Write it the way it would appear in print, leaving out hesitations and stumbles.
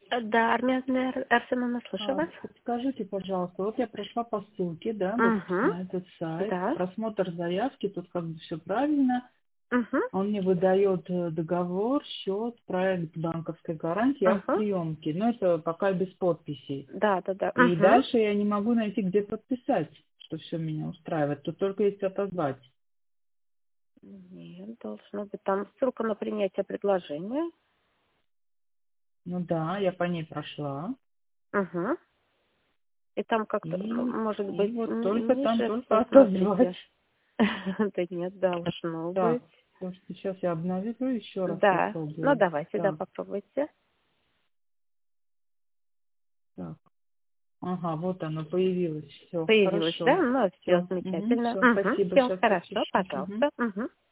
Да, Армян Арсеновна, слышу вас. Подскажите, пожалуйста, вот я прошла по ссылке, да, вот Угу. на этот сайт, Да. просмотр заявки, тут как бы все правильно. Угу. Он мне выдает договор, счет, проект банковской гарантии, Угу. приемки. Но это пока без подписей. Да. И Угу. дальше я не могу найти, где подписать, что все меня устраивает. Тут только есть отозвать. Нет, должно быть там ссылка на принятие предложения. Ну да, я по ней прошла. Угу. И там как-то, может И быть, вот только там, ниже, только отозвать. посмотрите. Да нет, должно Так, быть. слушайте, сейчас я обновлю, еще раз Да. Ну, попробую. давайте, да, Так, попробуйте. так. Ага, вот оно появилось. Все, Появилось, хорошо. да? Ну, все Все, замечательно. все, Угу. спасибо, Все сейчас хорошо, подпишу. Мгм. пожалуйста. Угу.